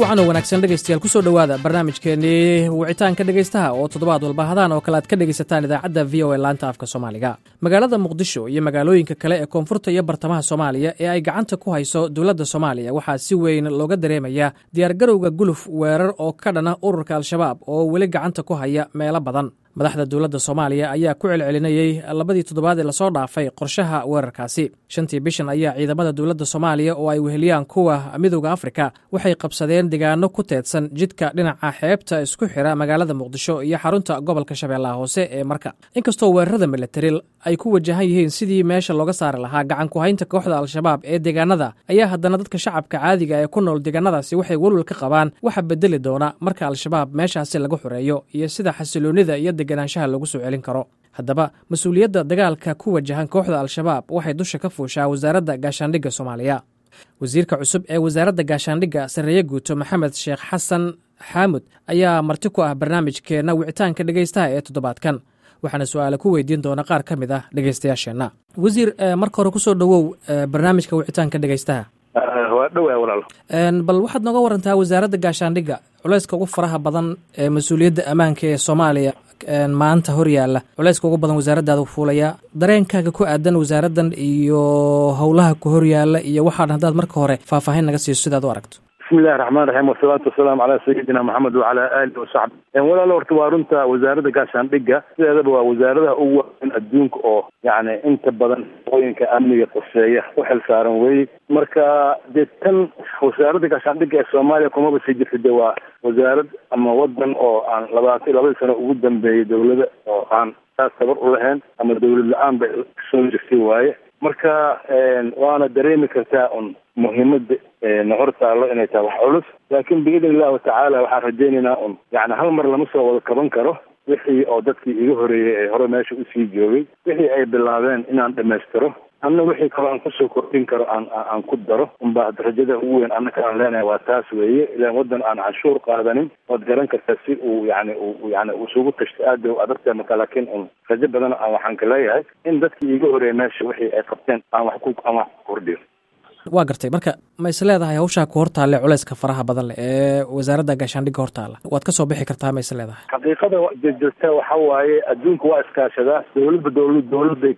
wacan oo wanaagsan dhegaystayaal ku soo dhowaada barnaamijkeennii wicitaanka dhegaystaha oo toddobaad walba hadaan oo kale aad ka dhegaysataan idaacadda v o a laanta afka soomaaliga magaalada muqdisho iyo magaalooyinka kale ee koonfurta iyo bartamaha soomaaliya ee ay gacanta ku hayso dowladda soomaaliya waxaa si weyn looga dareemayaa diyaargarowga guluf weerar oo ka dhana ururka al-shabaab oo weli gacanta ku haya meelo badan madaxda dowladda soomaaliya ayaa ku celcelinayey labadii toddobaad ee lasoo dhaafay qorshaha weerarkaasi shantii bishan ayaa ciidamada dowladda soomaaliya oo ay weheliyaan kuwa midowda afrika waxay qabsadeen deegaano ku teedsan jidka dhinaca xeebta isku xira magaalada muqdisho iyo xarunta gobolka shabeellaha hoose ee marka inkastoo weerarada milatari ay ku wajahan yihiin sidii meesha looga saari lahaa gacan ku haynta kooxda al-shabaab ee deegaanada ayaa haddana dadka shacabka caadiga ee ku nool deegaanadaasi waxay welwal ka qabaan waxa bedeli doona marka al-shabaab meeshaasi laga xoreeyo iyo sida xasiloonida iyo deganaanshaha lagu soo celin karo haddaba mas-uuliyadda dagaalka ku wajahan kooxda al-shabaab waxay dusha ka fuushaa wasaaradda gaashaandhigga soomaaliya wasiirka cusub ee wasaaradda gaashaandhigga sarreeye guuto maxamed sheekh xasan xaamud ayaa marti ku ah barnaamijkeenna wicitaanka dhegaystaha ee toddobaadkan waxaana su-aale ku weydiin doona qaar ka mid ah dhegaystayaasheenna wasiir marka hore kusoo dhowow barnaamijka wicitaanka dhegaystaha waa dhowaa walaalo bal waxaad nooga warantaa wasaaradda gaashaandhigga culayska ugu faraha badan ee mas-uuliyadda ammaanka ee soomaaliya maanta hor yaalla culayska ugu badan wasaaraddaada fuulaya dareenkaaga ku aadan wasaaraddan iyo howlaha ku hor yaalla iyo waxaan haddaad marka hore faahfaahin naga siiso sidaad u aragto bismi illahi raxmaan raxiim wasalaatu wasalaamu calaa sayidina maxamed wacalaa aalihi wasaxbi walaalo horta waa runta wasaaradda gaashaandhigga sideedaba waa wasaaradaha ugu waaweyn adduunka oo yacni inta badan shaqooyinka amniga qoseeya u xil saaran weeye marka dee tan wasaaradda gaashaandhigga ee soomaaliya kumaba sii jirta de waa wasaarad ama wadan oo aan labadii sano ugu dambeeyey dawlada oo aan taas tabar u lahayn ama dawlad la-aan bay soo jirtay waaye marka waana dareemi kartaa un muhiimada na hor taallo inay tahay wax culus laakiin biidn illahu tacaala waxaan rajaynaynaa un yani hal mar lama soo wada kaban karo wixii oo dadkii iga horeeyey ee hore meesha usii joogay wixii ay bilaabeen inaan dhamaystiro anna wixii kaloo aan kusoo kordhin karo aan ku daro unba rajada ugu weyn annaka aan leenahay waa taas weeye ilaan waddan aan canshuur qaadanin waad garan kartaa si uu yani isugu tashto aada u adagtahay marka laakiin un rajo badan waxaan ka leeyahay in dadkii iga horeeyey meesha wixii ay qabteen aan wax ku kordhiyo waa gartay marka ma is leedahay hawshaa ku hortaalle culayska faraha badan leh ee wasaaradda gaashaandhigga hortaalla waad ka soo bixi kartaa ma is leedahay xaqiiqada jirta waxa waaye adduunka waa iskaashadaa dawladday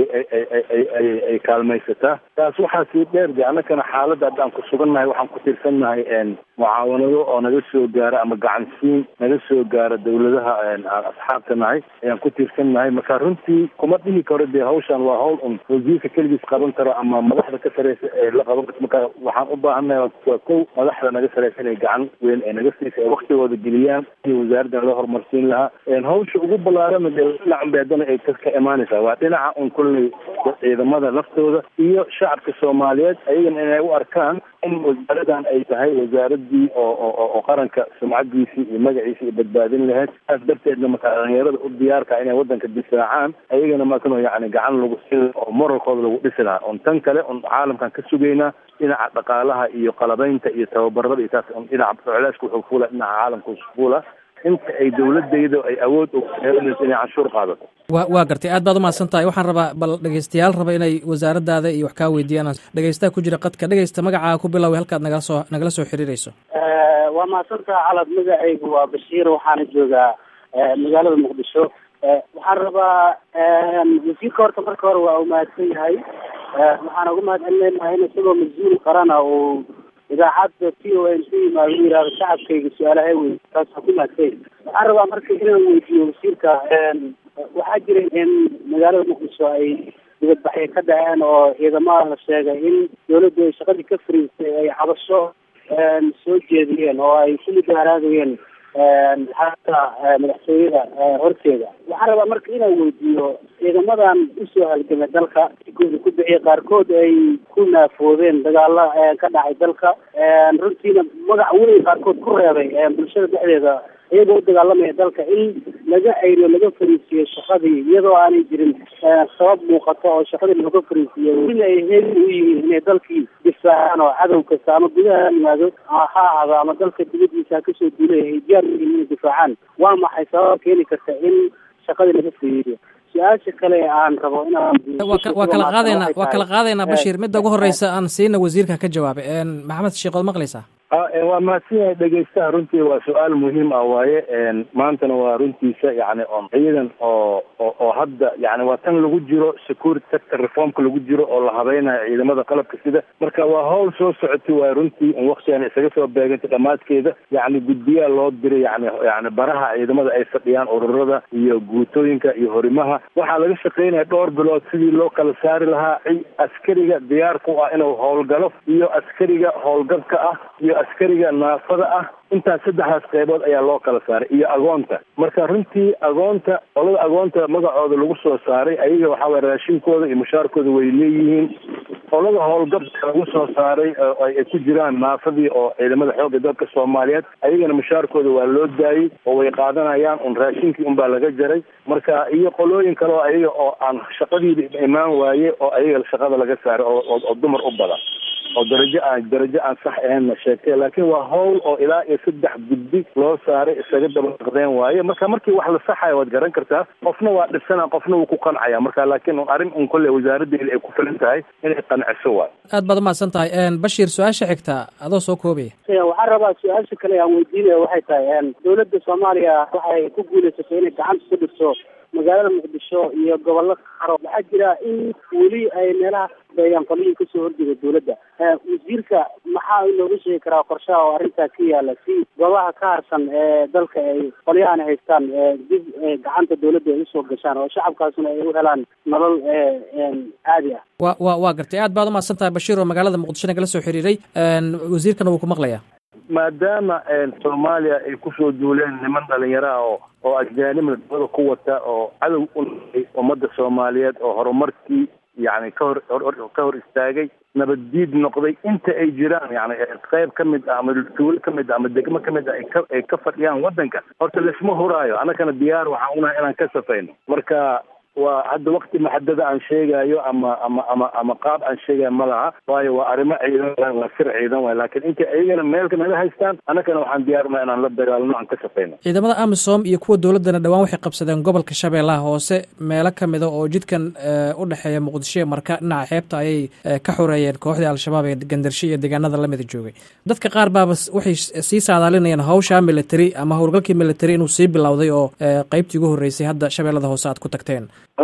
ay kaalmaysataa taas waxaa sii dheer de annakana xaaladda haddaan ku sugannahay waxaan ku tiirsannahay mucaawanado oo naga soo gaara ama gacansiin naga soo gaara dawladaha aan asxaabta nahay ayaan ku tiirsannahay marka runtii kuma dhihi karo dee hawshan waa hawl un wasiirka keligiis qaban karo ama madaxda ka sareysa marka waxaan u baahannahay waa kow madaxda naga sareysa inay gacan weyn ee naga siisa ee waktigooda geliyaan iyo wasaaraddan loo horumarsiin lahaa hawsha ugu ballaarana dee dhinacan bay haddana ay ka imaanaysaa waa dhinaca un kulley ciidamada laftooda iyo shacabka soomaaliyeed ayagana inay u arkaan in wasaaradan ay tahay wasaaradii oo qaranka sumcadiisii iyo magaciisii iyo badbaadin lahayd saas darteedna marka dhalinyarada u diyaarka inay waddanka difaacaan ayagana markano yani gacan lagu sii oo moralkooda lagu dhisi lahaa on tan kale on caalamkan ka sugaynaa dhinaca dhaqaalaha iyo qalabaynta iyo tababarada iyo taas dhinaca culeyska wuxuu fuula dhinaca caalamka fuula inta ay dawladayda ay awood uheelanayso inay canshuur qaadato waa gartay aad baad umahadsan tahay waxaan rabaa bal dhegaystayaal raba inay wasaaraddaada iyo wax kaa weydiiyaan dhegaystaha ku jira qadka dhegaysta magacaa ku biloway halkaad nagala soo xiriirayso waa mahadsantaha calad magacaygu waa bashiir waxaana joogaa magaalada muqdisho waxaan rabaa wasiirka horta marka hore waa umahadsan yahay waxaan uga mahad celinaynaa in isagoo mas-uul qarana uu idaacadda t o n c yimaado u yihahdo shacabkayga su-aalaha wey taasa ku mahadsan waxaan rabaa marka inaan weydiiyo wasiirka waxaa jira in magaalada muqdisho ay dibadbaxyo ka dhaceen oo ciidamada la sheegay in dawladdu ay shaqadii ka fariistay ay cabasho soo jeediyeen oo ay ku mudaaraadayeen xataa madaxtooyada horteeda waxaan rabaa marka inaan weydiiyo ciidamadan usoo halgamay dalka sikooda ku bixiyay qaarkood ay ku naafoodeen dagaala ka dhacay dalka runtiina magac weyn qaarkood ku reebay bulshada dhexdeeda iyagoo u dagaalamaya dalka in laga ayro laga fariisiyo shaqadii iyadoo aanay jirin sabab muuqato oo shaqadii looga fariisiyo in ay heli u yihiin inay dalkii difaacaan oo cadow kasta ama gudaha yimaado ha ahaado ama dalka dibadiisa kasoo duulay ay diyaar u yihiin inay difaacaan waa maxay sababa keeni karta in shaqadii laga fariisiyo su-aasha kale aan rabo waa kala qaadaynaa bashiir midda ugu horeysa aan siina wasiirka ka jawaabay maxamed sheekh ood maqlaysaa waa mahadsan yahay dhegeystaha. runtii waa su-aal muhiim ah waaye. maantana waa runtiisa yani ciidan oo hadda yani waa tan lagu jiro security sector reformka lagu jiro oo la habeynayo ciidamada qalabka sida. marka waa hawl soo socotay waay runtii in waktigan isaga soo beegantay dhamaadkeeda. yani guddiyaa loo diray yani baraha ciidamada ay fadhiyaan, ururada iyo guutooyinka iyo horimaha. waxaa laga shaqeynaya dhowr bilood sidii loo kala saari lahaa askariga diyaarka u ah inuu howlgalo iyo askariga howlgabka ah iyo askariga naafada ah. intaas saddexdaas qaybood ayaa loo kala saaray iyo agoonta. marka runtii agoonta, qolada agoonta magacooda lagu soo saaray, ayaga waxaa waye raashinkooda iyo mushaarkooda way leeyihiin. qolada howlgabka lagu soo saaray ay ku jiraan naafadii oo ciidamada xoogga dalka Soomaaliyeed, ayagana mushaarkooda waa loo daayay oo way qaadanayaan un raashinkii unbaa laga jaray. marka iyo qolooyin kale oo ayaga oo aan shaqadiiba imaan waaye oo ayaga shaqada laga saaray oo dumar u badan oo darajo aan sax ahayn sheegtay. laakiin waa hawl oo ilaa iyo 3 guddi loo saaray isaga daba shaqeyn waaye. marka markii wax la saxayo waad garan kartaa, qofna waa dhibsanaa, qofna wuu ku qancaya. marka laakiin arrin un kolley wasaaraddeeda ay ku filan tahay inay qanciso waay. aad baad umahadsan tahay. Bashiir, su-aasha xigta adoo soo koobaya. waxaan rabaa su-aasha kale aan weydiinaya waxay tahay dowladda Soomaaliya waxay ku guuleysatay inay gacanta ku dhigto magaalada Muqdisho iyo gobollo qaar. waxaa jira in weli ay meelaha beeyaan qolooyin kasoo horjeeda dowladda. wasiirka maxaa inoogu sheegi karaa qorshaha oo arrintaa ka yaala si goobaha ka harsan ee dalka ay qolyahan haystaan dib gacanta dowladda ay usoo gashaan oo shacabkaasuna ay u helaan nolol caadi ah? waa gartay. aad baad umahadsan tahay Bashiir oo magaalada Muqdisho nagala soo xiriiray. wasiirkana wuu ku maqlayaa. maadaama Soomaaliya ay kusoo duuleen niman dhalinyaro ah oo ajaanib dawlada ku wata oo cadow u noqday ummadda Soomaaliyeed oo horumarkii yani ka hor istaagay, nabaddiid noqday inta ay jiraan yani qayb ka mid ah ama tuulo ka mid ah ama degmo ka mid ah ay ka fadhiyaan waddanka. horta laisma huraayo. annagana diyaar waxaan unahay inaan ka safayno. marka waa hadda waqti maxadada aan sheegayo ama qaab aan sheegayo ma laha, waayo waa arrimo ciidan, waa sir ciidan waay. laakiin inta ayagana meelka naga haystaan, annagana waxaan diyaarnaa inaan la dagaalno, aan ka safayno. ciidamada AMISOM iyo kuwa dowladana dhawaan waxay qabsadeen gobolka Shabeellaha Hoose meelo ka mid ah oo jidkan u dhaxeeya Muqdisho marka dhinaca xeebta ayay ka xoreeyeen kooxda Al-Shabaab ee Gandarsho iyo deegaanada la mid joogay. dadka qaar baa waxay sii saadaalinayaan hawsha military ama howlgalkii military inuu sii bilowday oo qaybtii ugu horeysay hadda Shabeellada Hoose aad ku tagteen.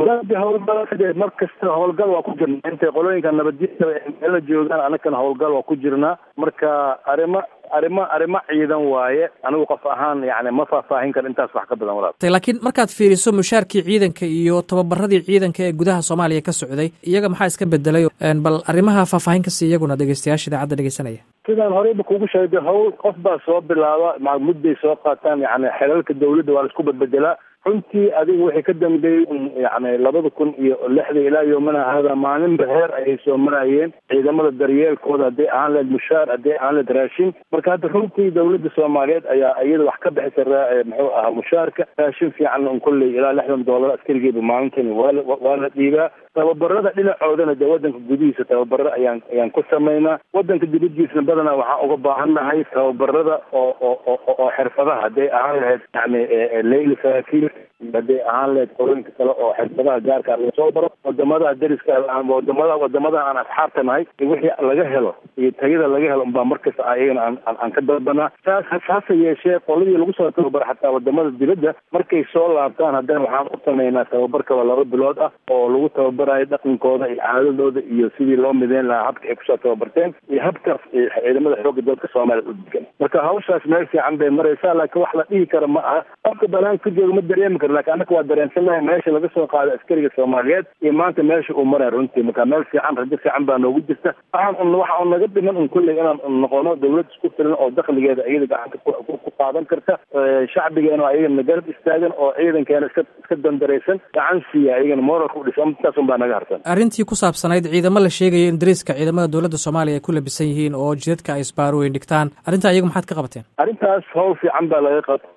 mar kasta howlgal waa ku jirnaa. intay qolooyinka nabaddiidka meela joogaan annagana howlgal waa ku jirnaa. marka arrimo ciidan waaye. anigu qof ahaan yani ma faahfaahin karo intaas wax ka badan walaal. laakiin markaad fiiriso mushaarkii ciidanka iyo tababaradii ciidanka ee gudaha Soomaaliya ka socday, iyaga maxaa iska bedelay? bal arrimaha faahfaahin ka sii iyaguna dhegeystayaasha idaacadda dhegeysanaya. sidaan horeyba kugu sheegay, hawl qof baa soo bilaaba, mudday soo qaataan. yani xelalka dawladda waa la isku bedbedelaa. runtii adigu waxay ka dambeeyey yani 2006 ilaa yoomana hada maalinba heer ayay soo marayeen ciidamada daryeelkooda, hadday ahaan leed mushaar, hadday ahaan leed raashin. marka hadda runtii dawladda Soomaaliyeed ayaa iyada wax ka bixisa muxuu ahaa mushaarka. raashin fiican un kolley ilaa $60 askarigeeba maalintan waa la dhiibaa. tababarada dhinacoodana dee waddanka gudihiisa tababaro ayaan ku samaynaa. waddanka dibadiisna badanaa waxaan uga baahannahay tababarada oo xirfadaha, hadday ahaan lahayd yani leyli saraakiil, hadday ahaan lahayd qolooyinka kale oo xirfadaha gaarka laga soo baro wadamada dariska wadamada aan asxaabta nahay. wixii laga helo iyo tayada laga helo unbaa markasta ayagana aan ka dalbanaa. hase yeeshee qoladii lagu soo tababaro xataa wadamada dibadda markay soo laabtaan, haddana waxaan u samaynaa tababarkaba 2 bilood ah oo lagu tababarayo dhaqankooda iyo caadadooda iyo sidii loo mideyn lahaa habka ay kusoo tababarteen iyo habka ciidamada xoogga dalka Soomaaliya u degan. marka hawshaas meel fiican bay maraysaa. laakiin wax la dhihi karo ma aha. qofka banaan ka jooga ma dareemi karo, laakiin annaka waa dareensanahay meesha laga soo qaado askariga Soomaaliyeed iyo maanta meesha uu maray. runtii marka meel fiican, rajo fiican baa noogu jirta. waxa naga dhiman un kolley inaan noqono dawlad isku filan oo dakhligeeda iyada gacanta ku qaadan karta, shacbigeena ayagana garab istaagan oo ciidankeena iska dandaraysan gacan siiya, ayagana moralka u dhisan. intaas un baa naga harsan. arrintii ku saabsanayd ciidamo la sheegayo in dariiska ciidamada dowladda Soomaaliya ay ku labisan yihiin oo jidadka ay isbaarooyin dhigtaan, arrintaa iyagu maxaad ka qabateen? arrintaas hawl fiican baa laga qabtay.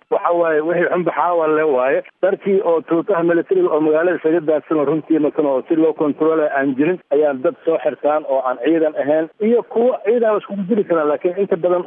waxa waaye wixii xunbaxaawa le waaye darkii oo tuutaha militariga oo magaalada isaga daadsan runtii makan oo si loo controlay aan jirin ayaa dad soo xirtaan oo aan ciidan ahayn iyo kuwa ciidan iskugu jiri karaan laakiin inta badan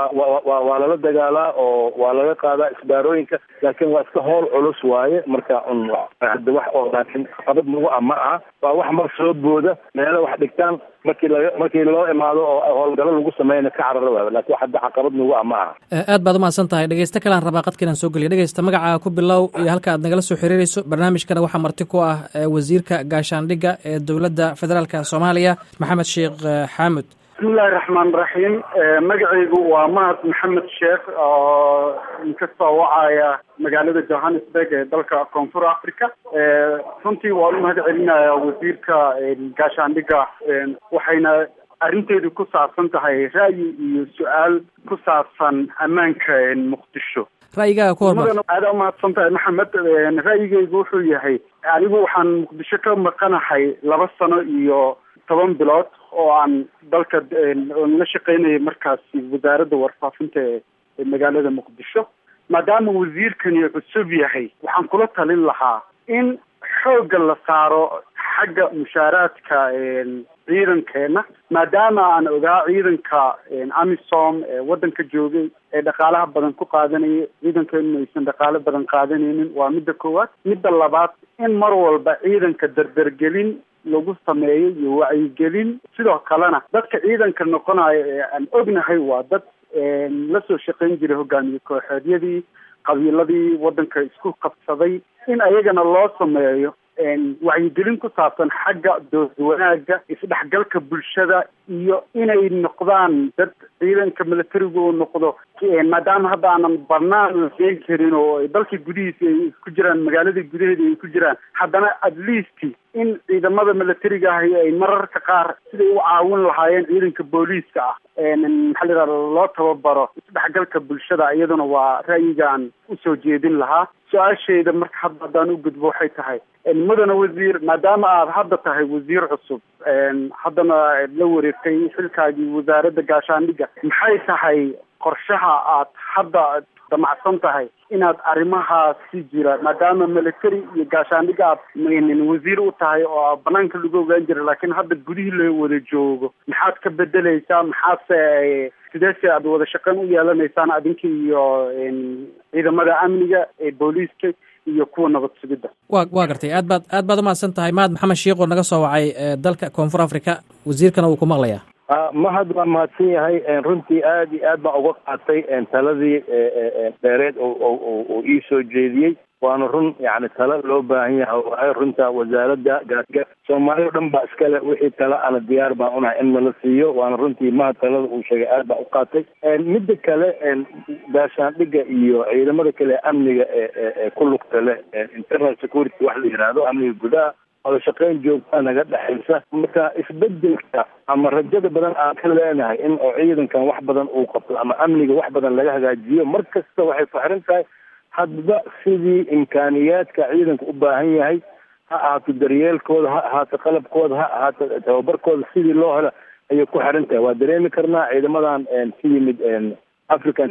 waa lala dagaalaa oo waa laga qaadaa isbaarooyinka laakiin waa iska howl culus waaye marka hadda wax oo laakiin qabad nagu ama aha waa wax mar soo booda meelo wax dhigtaan markii loo imaado oo howlgalo lagu sameeyna ka carara waaba laakiin hadda caqabad nagu ama aha aad baad umahadsan tahay dhegeyste kalaan rabaa qadka inaan soo geliyo dhegeysta magacaa ku bilow iyo halka aad nagala soo xiriirayso barnaamijkana waxaa marti ku ah wasiirka gaashaandhigga ee dowladda federaalka soomaaliya maxamed sheekh xaamud bismillahi raxmaan raxiim magacaygu waa mahad maxamed sheekh oo inkastoo wacaya magaalada johannesburg ee dalka koonfur africa runtii waan umahad celinaya wasiirka gaashaandhigga waxayna arrinteedu ku saabsan tahay ra'yi iyo su-aal ku saabsan ammaanka muqdisho ra'yigaaga ku hormar aada umahadsan tahay maxamed ra'yigaygu wuxuu yahay anigu waxaan muqdisho ka maqanahay 2 sano iyo 10 bilood oo aan dalka la shaqaynayay markaasi wasaaradda warfaafinta ee magaalada muqdisho maadaama wasiirkani cusub yahay waxaan kula talin lahaa in xoogga la saaro xagga mushaaraadka ciidankeena maadaama aan ogaa ciidanka amisom ee waddanka joogay ee dhaqaalaha badan ku qaadanaya ciidankeenu aysan dhaqaalo badan qaadanaynin waa midda koowaad midda labaad in mar walba ciidanka dardargelin lagu sameeyo iyo wacyigelin sidoo kalena dadka ciidanka noqonayo ee aan ognahay waa dad la soo shaqayn jiray hogaamiye kooxeedyadii qabiiladii waddanka isku qabsaday in ayagana loo sameeyo wacyigelin ku saabsan xagga dowlad wanaagga isdhexgalka bulshada iyo inay noqdaan dad ciidanka militarigu noqdo maadaama hadda aanan banaan geen karin oo dalka gudihiisa ay ku jiraan magaalada gudaheeda ay ku jiraan haddana at least in ciidamada militariga ahi ay mararka qaar siday u caawin lahaayeen ciidanka booliiska ah maxaa la yidhahda loo tababaro isdhexgalka bulshada iyaduna waa ra'yigaan usoo jeedin lahaa su-aashayda marka hadda haddaan u gudbo waxay tahay mudane wasiir maadaama aad hadda tahay wasiir cusub haddana la wareegtay xilkaagii wasaaradda gaashaandhigga maxay tahay qorshaha aad hadda damacsan tahay inaad arrimahaasi jira maadaama military iyo gaashaandhigga aad wasiir u tahay oo banaanka lagu ogaan jira laakiin hadda gudihii la wada joogo maxaad ka bedeleysaa maxaadse sideese aad wada shaqayn u yeelanaysaan adinka iyo ciidamada amniga ee booliiska iyo kuwa nabad sugidda waa gartay aad baad umahadsan tahay mahad maxamed sheekh oo naga soo wacay dalka koonfur africa wasiirkana wuu ku maqlayaa mahad waa mahadsan yahay runtii aad iyo aad baan uga qaatay taladii dheereed oo ii soo jeediyey waana run yani talo loo baahan yahay waayo runta wasaaradda gaasga soomaaliya o dhan baa iskale wixii talo ana diyaar baan unahay in nala siiyo waana runtii mahad talada uu sheegay aad baan u qaatay midda kale gaashaandhigga iyo ciidamada kale amniga ee ku lugta leh internal security wax la yidhaahdo amniga gudaha wada shaqayn joogtaa naga dhexaysa marka isbedelka ama rajada badan aan ka leenahay in oo ciidankan wax badan uu qabto ama amniga wax badan laga hagaajiyo mar kasta waxay ku xiran tahay hadba sidii imkaaniyaadka ciidanka u baahan yahay ha ahaato daryeelkooda ha ahaato qalabkooda ha ahaato tababarkooda sidii loo helo ayay ku xiran tahay waa dareemi karnaa ciidamadan ka yimid african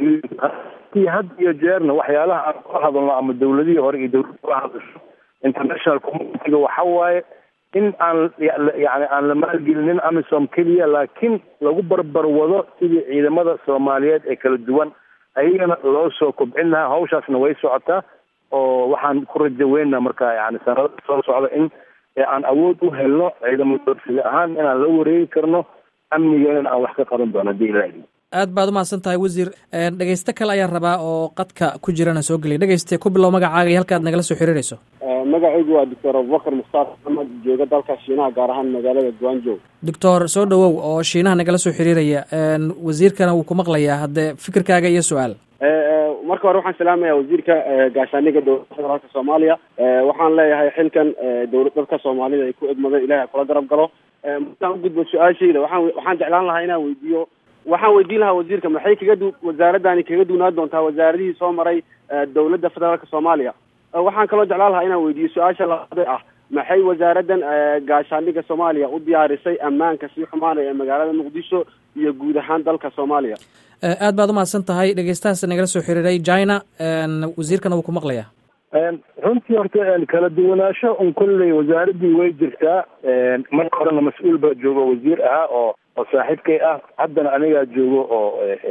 had iyo jeerna waxyaalaha aan kula hadalno ama dawladihii hore iyo dawladda kula hadasho international communitiga waxa waaye in aan yani aan la maalgelinin amisom keliya laakiin lagu barbar wado sidii ciidamada soomaaliyeed ee kala duwan ayagana loo soo kobcin lahaa hawshaasna way socotaa oo waxaan ku rajo weynaa marka yani sanada soo socda in aan awood u helno ciidamada sida ahaan inaan la wareegi karno amnigeena aan wax ka qaban doono hadii ilaahay aad baad umahadsan tahay wasiir dhegeyste kale ayaan rabaa oo qadka ku jirana soo geliya dhegeyste ku bilow magacaaga iyo halkaad nagala soo xiriirayso magacaygu waa doctor abubakar mukhtaar maxamed jooga dalka shiinaha gaar ahaan magaalada guanjo doctor soo dhawow oo shiinaha nagala soo xiriiraya wasiirkana wuu ku maqlayaa haddee fikirkaaga iyo su-aal marka hore waxaan salaamayaa wasiirka gaashaandhigga dowladda federaalka soomaaliya waxaan leeyahay xilkan dadka soomaalida ay ku egmadeen ilahay kula garab galo markaan ugudbo su-aashayda waxaan jeclaan lahaa inaan weydiiyo waxaan weydiin lahaa wasiirka maxay wasaaradani kaga duunaan doontaa wasaaradihii soo maray dowladda federaalka soomaaliya waxaan kaloo jeclaan lahaa inaan weydiiyo su-aasha labaad ah maxay wasaaraddan gaashaandhigga soomaaliya u diyaarisay ammaanka sii xumaanaya ee magaalada muqdisho iyo guud ahaan dalka soomaaliya? aad baad umahadsan tahay. dhegeystahaas nagala soo xiriiray china, wasiirkana wuu ku maqlayaa. runtii horta kala duwanaansho kolley wasaaraddii way jirtaa. marka horena mas-uul baa joogo wasiir ahaa oo saaxiibkay ah, haddana anigaa joogo oo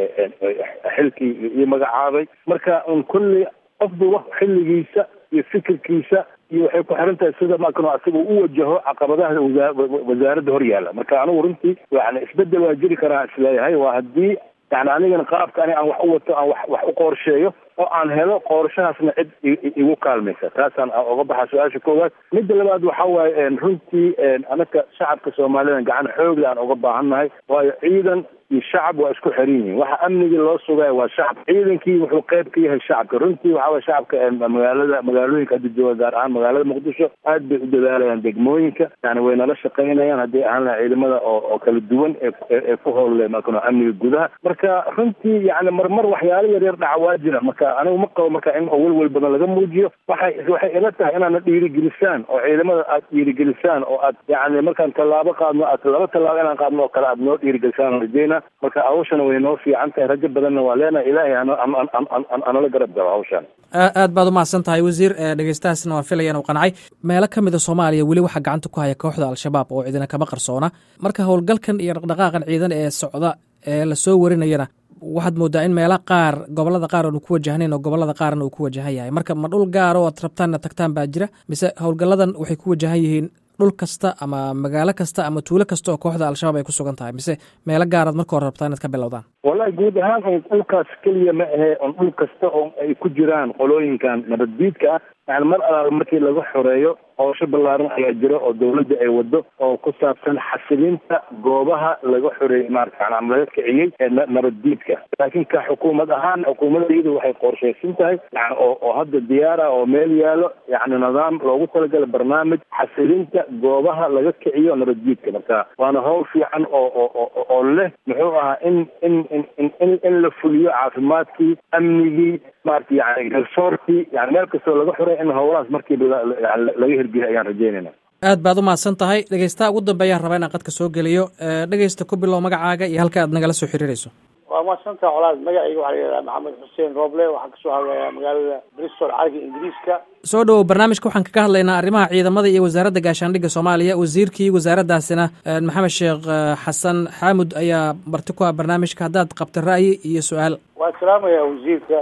xilkii ii magacaabay. marka kolley qofba wax xilligiisa iyo fikirkiisa iyo waxay ku xiran tahay sida markan asiga u wajaho caqabadaha wasaaradda hor yaalla. marka anigu runtii yani isbedel waa jiri karaa isleeyahay, waa haddii yani anigana qaabka aan wax u wato aan wax u qorsheeyo oo aan helo qorshahaasna cid igu kaalmaysa. taasaan uga baxa su-aasha koowaad. midda labaad waxa waaye runtii anaka shacabka soomaalida gacan xoogla aan uga baahannahay, waayo ciidan iyo shacab waa isku xiran yihiin. waxa amnigii loo sugaya waa shacab, ciidankii wuxuu qayb ka yahay shacabka. runtii waxa waye shacabka magaalooyinka hadda jooga, gaar ahaan magaalada muqdisho, aad bay u dadaalayaan degmooyinka, yani way nala shaqaynayaan hadday ahaan laha ciidamada oo kala duwan ee ku howle markan amniga gudaha. marka runtii yani marmar waxyaalo yaryar dhaca waa jira. marka anigu ma qabo marka in welwel badan laga muujiyo. waxay ila tahay inaadna dhiirigelisaan oo ciidamada aad dhiirigelisaan oo aad yani markaan tallaabo qaadno aad laba tallaabo inaan qaadno oo kale aad noo dhiirigelisaan rajeyna. marka hawshana way noo fiican tahay, rajo badanna waa leenahay. ilaahay anala garab galo hawshan. aad baad umahadsan tahay wasiir. dhegeystahaasna waan filaya inuu qancay. meelo ka mid a soomaaliya weli waxaa gacanta ku haya kooxda al-shabaab oo cidina kama qarsoona. marka howlgalkan iyo dhaqdhaqaaqan ciidan ee socda ee lasoo warinayana waxaad moodaa in meelo qaar gobolada qaar aanu ku wajahnayn oo gobolada qaarna uu ku wajahan yahay. marka ma dhul gaar oo aad rabtaanna tagtaan baa jira, mise howlgalladan waxay ku wajahan yihiin dhul kasta ama magaalo kasta ama tuulo kasta oo kooxda al-shabaab ay ku sugan tahay, mise meelo gaaraad marka hore rabtaa inaad ka bilowdaan? wallahi guud ahaan dhulkaas keliya ma ahe on dhul kasta oo ay ku jiraan qolooyinkan nabaddiidka ah. yani mar alaal markii laga xoreeyo howsho ballaaran ayaa jira oo dawladda ay wado oo ku saabsan xasilinta goobaha laga xoreeyey maarata ama laga kiciyey nabaddiidka. laakiin ka xukuumad ahaan xukuumadayadu waxay qorshaysan tahay yani oo hadda diyaara oo meel yaalo yani nidaam loogu talagala barnaamij xasilinta goobaha laga kiciyo nabaddiidka. marka waana howl fiican oo leh muxuu ahaa in la fuliyo caafimaadkii, amnigii, maarata yani garsoorkii, yani meel kastoo laga xoreey in howlahaas markiiba laga hirgeliyo ayaan rajeynayna. aad baad umahadsan tahay. dhegeystaha ugu dambeeyaan rabaa inaan qadka soo geliyo. dhegeysta ku bilow magacaaga iyo halka aad nagala soo xiriirayso. waa mahadsantaha colaad. magacayga waxaa layidhaha maxamed xuseen rooble, waxaan kasoo hadlayaa magaalada bristol caaga ingiriiska. soo dhowow. barnaamijka waxaan kaga hadlaynaa arrimaha ciidamada iyo wasaaradda gaashaandhigga soomaaliya. wasiirkii wasaaraddaasina maxamed sheekh xasan xaamud ayaa marti ku ah barnaamijka. haddaad qabta ra'yi iyo su-aal. waan salaamayaa wasiirka.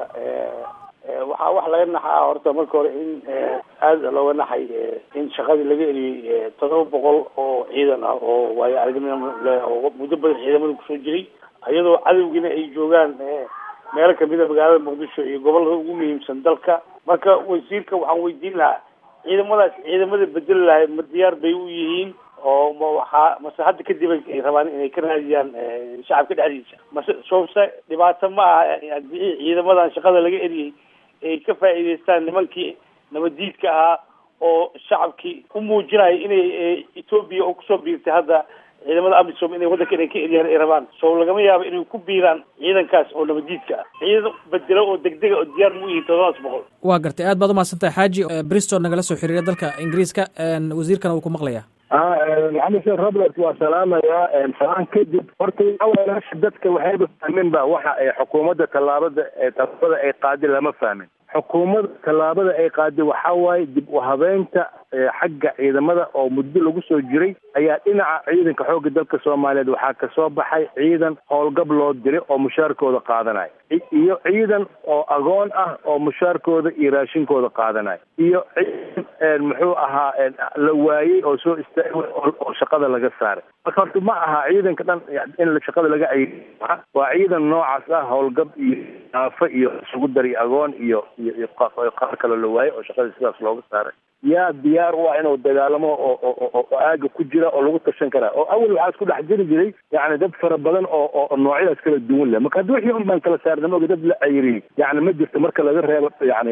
waxaa wax laga naxaa horta marka hore in aada looga naxay in shaqadii laga eliyey 700 oo ciidan ah oo waayo aragnimo leh oo muddo badan ciidamada kusoo jiray, iyadoo cadowgiina ay joogaan meelo kamid a magaalada muqdisho iyo gobolada ugu muhiimsan dalka. marka wasiirka waxaan weydiin lahaa ciidamada bedeli lahay ma diyaar bay u yihiin oo mase hadda kadib ay rabaan inay ka raadiyaan shacabka dhexdiisa, mase soobse dhibaato ma aha haddii ciidamadan shaqada laga eliyey ay ka faa'iidaystaan nimankii nabaddiidka ahaa oo shacabkii u muujinaya inay Ethiopia oo kusoo biirtay hadda ciidamada amisom inay waddanka inay ka eliyaan ay rabaan. soo lagama yaabo inay ku biiraan ciidankaas oo nabaddiidka ah. ciidan bedelo oo degdega oo diyaar mu yihiin 700. waa gartay. aad baad umahadsantahay xaaji. bristol nagala soo xiriira dalka ingiriiska. wasiirkana wuu ku maqlayaa. maxamed sheekh robert waa salaamayaa. salaan kadib horta awalaasha dadka waxayba fahmin ba waxa ay xukuumadda tallaabada ay qaaday lama fahmin. xukuumadda tallaabada ay qaaday waxaa waaye dib u habeynta xagga ciidamada oo muddo lagu soo jiray ayaa dhinaca ciidanka xoogga dalka Soomaaliyeed waxaa ka soo baxay ciidan howlgab loo diray oo mushaarkooda qaadanaya, iyo ciidan oo agoon ah oo mushaarkooda iyo raashinkooda qaadanaya, iyo ciidan muxuu ahaa la waayey oo soo istaagay oo shaqada laga saaray. marka horta ma aha ciidanka dhan in shaqada laga ayay, waa ciidan noocaas ah howlgab iyo naafa iyo isugu dari agoon iyo qaar kale la waayey oo shaqada sidaas looga saaray. yaa diyaar u ah inuu dagaalamo oo aaga ku jira oo lagu tashan karaa oo awal waxaa isku dhex jiri jiray yani dad fara badan oo noocyadaas kala duwan leh. marka hadda wixii un baan kala saarnay oga dad la cayriyey yani ma jirto marka laga reebo yani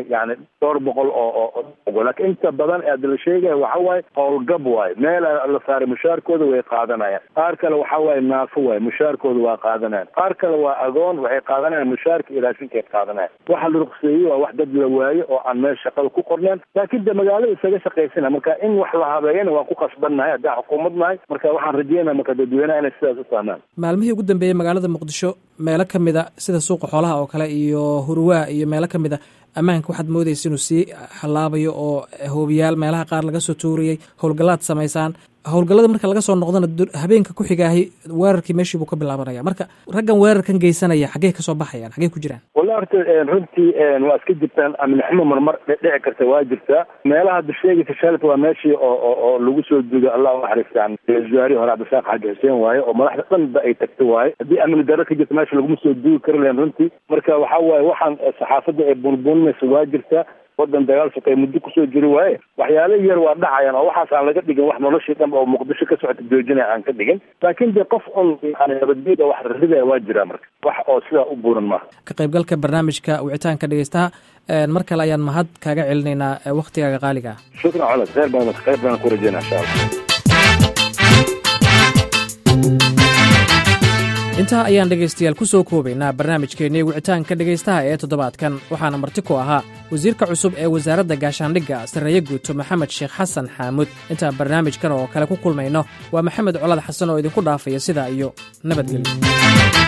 200 oo laakiin inta badan ee la sheegaya waxa waaye howlgab waaye, meel la saaray mushaarkooda way qaadanayaan. qaar kale waxa waaye naafo waaye, mushaarkooda waa qaadanayaan. qaar kale waa agoon, waxay qaadanayaan mushaarka iyo raashinka ay qaadanayaan. waxa la ruqseeyey waa wax dad la waaye oo aan meel shaqada ku qorneen. laakiin de magaalada isaga shaqaysana marka in wax la habeeyana waan ku qasbannahay haddaan xukuumad nahay marka waxaan rajeynaya marka dadweynaha inay sidaas u fahmaan. maalmihii ugu dambeeyey magaalada muqdisho meelo ka mida sida suuqa xoolaha oo kale iyo hurwaa iyo meelo ka mida ammaanka waxaad moodaysa inuu sii halaabayo oo hoobiyaal meelaha qaar laga soo tuuriyey howlgallaad samaysaan howlgallada marka laga soo noqdana habeenka ku xigaahi weerarkii meeshii buu ka bilaabanaya marka raggan weerarkan geysanaya xaggey kasoo baxayaan xaggey ku jiraan? wallahi horta runtii waa iska jirtaan amniximo marmar dhici karta waa jirtaa meelaha hadda sheegaysa shalta waa meeshii oo lagu soo duuga allah u naxariistaan wasaarihii hore cabdisaaq xaaji xuseen waaye oo madaxda dhanba ay tagta waaye haddii amni darro ka jirta meesha laguma soo duugi kari lahayn runtii marka waxaa waaye waxaan saxaafadda ee bunbunmaysa waa jirtaa wadan dagaal shaqey muddo kusoo jiri waaye waxyaalo yar waa dhacayaan oo waxaas aan laga dhigin wax noloshii dhan oo muqdisho ka socota joojinaya aan ka dhigin laakiin dee qof un yani nabadgelyada wax raridaya waa jiraa marka wax oo sidaa u buuran maaha. ka qaybgalka barnaamijka wicitaanka dhegeystaha mar kale ayaan mahad kaaga celinaynaa waktigaaga qaaliga ah. shukran colad khayr baan ku rajeynaa insha allah. intaa ayaan dhegaystayaal ku soo koobaynaa barnaamijkeennii wicitaanka dhegaystaha ee toddobaadkan waxaana marti ku ahaa wasiirka cusub ee wasaaradda gaashaandhigga sarreeye guuto maxamed sheekh xasan xaamuud intaan barnaamijkan oo kale ku kulmayno waa maxamed colad xasan oo idinku dhaafaya sidaa iyo nabadgelyo.